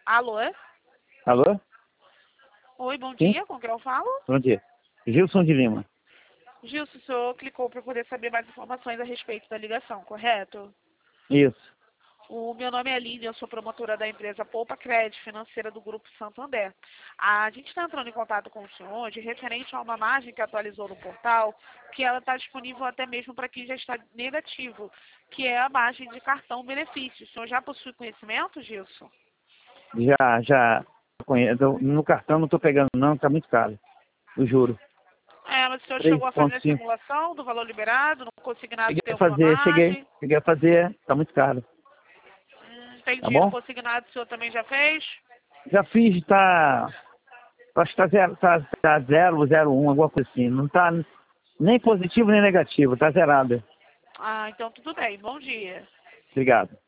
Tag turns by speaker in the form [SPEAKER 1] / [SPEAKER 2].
[SPEAKER 1] Alô?
[SPEAKER 2] Alô?
[SPEAKER 1] Oi, bom
[SPEAKER 2] Sim?
[SPEAKER 1] dia, com quem eu falo?
[SPEAKER 2] Bom dia. Gilson de Lima.
[SPEAKER 1] Gilson, o senhor clicou para poder saber mais informações a respeito da ligação, correto?
[SPEAKER 2] Isso.
[SPEAKER 1] O meu nome é Aline, eu sou promotora da empresa Poupa Crédito Financeira do Grupo Santander. A gente está entrando em contato com o senhor hoje referente a uma margem que atualizou no portal, que ela está disponível até mesmo para quem já está negativo, que é a margem de cartão benefício. O senhor já possui conhecimento, Gilson?
[SPEAKER 2] Já conheço. No cartão não estou pegando não, está muito caro. Eu juro.
[SPEAKER 1] Mas o senhor chegou a fazer a
[SPEAKER 2] 3,5.
[SPEAKER 1] simulação do valor liberado, no consignado
[SPEAKER 2] Cheguei
[SPEAKER 1] tem
[SPEAKER 2] a
[SPEAKER 1] alguma
[SPEAKER 2] fazer,
[SPEAKER 1] margem?
[SPEAKER 2] cheguei a fazer, está muito caro. Tá
[SPEAKER 1] Entendi, no
[SPEAKER 2] bom?
[SPEAKER 1] consignado o senhor também já fez?
[SPEAKER 2] Já fiz, tá. Acho que tá zero, tá 0,01, alguma coisa assim. Não tá nem positivo nem negativo, tá zerado.
[SPEAKER 1] Então tudo bem, bom dia.
[SPEAKER 2] Obrigado.